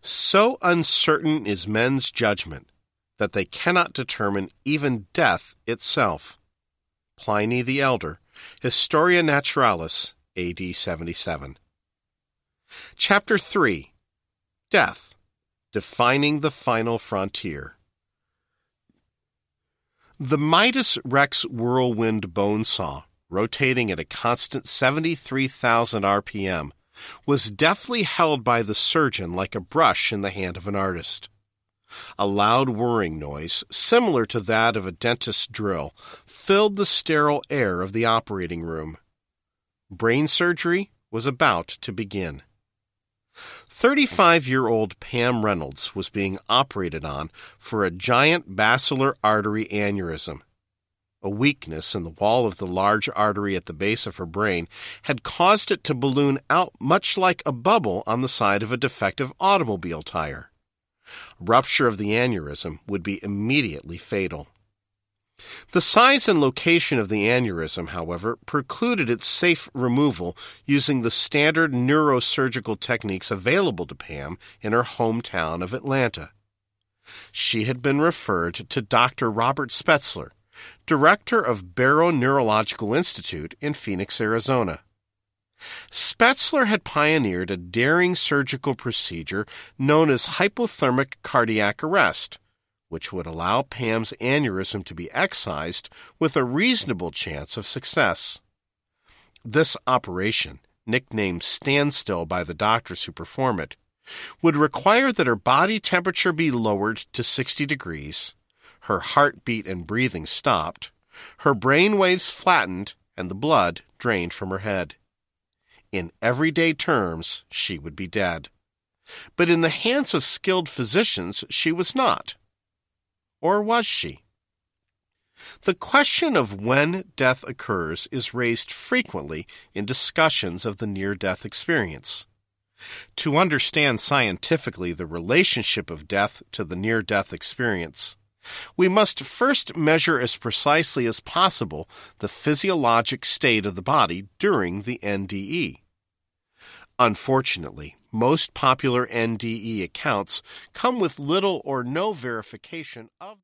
So uncertain is men's judgment that they cannot determine even death itself. Pliny the Elder, Historia Naturalis, A.D. 77. Chapter 3. Death, Defining the Final Frontier. The Midas Rex whirlwind bone saw, rotating at a constant 73,000 RPM, was deftly held by the surgeon like a brush in the hand of an artist. A loud whirring noise, similar to that of a dentist's drill, filled the sterile air of the operating room. Brain surgery was about to begin. 35-year-old Pam Reynolds was being operated on for a giant basilar artery aneurysm. A weakness in the wall of the large artery at the base of her brain had caused it to balloon out much like a bubble on the side of a defective automobile tire. Rupture of the aneurysm would be immediately fatal. The size and location of the aneurysm, however, precluded its safe removal using the standard neurosurgical techniques available to Pam in her hometown of Atlanta. She had been referred to Dr. Robert Spetzler, director of Barrow Neurological Institute in Phoenix, Arizona. Spetzler had pioneered a daring surgical procedure known as hypothermic cardiac arrest, which would allow Pam's aneurysm to be excised with a reasonable chance of success. This operation, nicknamed standstill by the doctors who perform it, would require that her body temperature be lowered to 60 degrees, her heartbeat and breathing stopped, her brain waves flattened, and the blood drained from her head. In everyday terms, she would be dead. But in the hands of skilled physicians, she was not. Or was she? The question of when death occurs is raised frequently in discussions of the near-death experience. To understand scientifically the relationship of death to the near-death experience, we must first measure as precisely as possible the physiologic state of the body during the NDE. Unfortunately, most popular NDE accounts come with little or no verification of